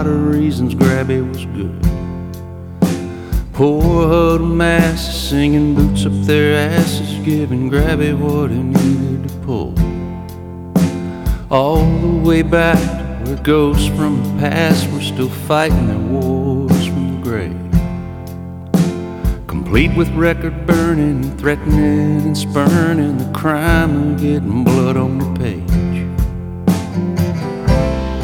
lot of reasons Grabby was good. Poor huddled masses singing boots up their asses, giving Grabby what he needed to pull. All the way back to where ghosts from the past were still fighting their wars from the grave, complete with record burning, threatening and spurning the crime of getting blood on the page.